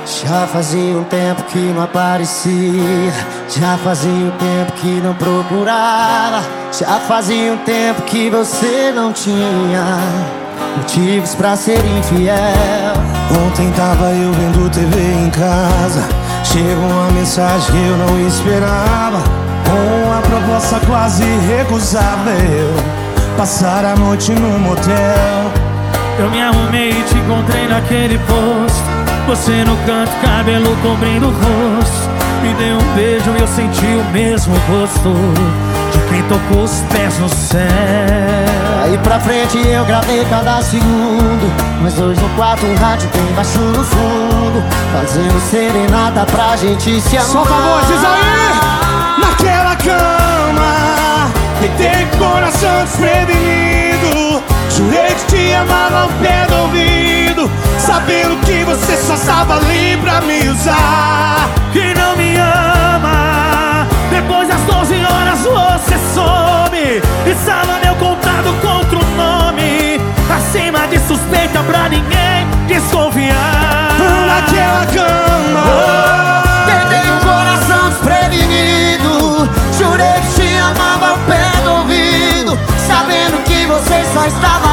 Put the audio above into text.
Já fazia um tempo que não aparecia, já fazia um tempo que não procurava, já fazia um tempo que você não tinha motivos pra ser infiel. Ontem tava eu vendo TV em casa, chegou uma mensagem que eu não esperava, com uma proposta quase recusável: passar a noite num motel. Eu me arrumei e te encontrei naquele posto, você no canto, cabelo cobrindo o rosto. Me deu um beijo e eu senti o mesmo gosto de quem tocou os pés no céu. Aí pra frente eu gravei cada segundo, nós dois no quarto, um rádio bem baixo no fundo, fazendo serenata pra gente se amar. Solta a voz, diz aí! Naquela cama, deitei com o coração desprevenido, jurei que te amava ao pé do ouvido, sabendo que você só estava ali pra me usar. Que não me ama, depois das 12 horas você some, estava meu contato contra o nome, acima de suspeita pra ninguém desconfiar. Naquela cama, Tentei um coração desprevenido, jurei que te amava ao pé do ouvido, sabendo que você só estava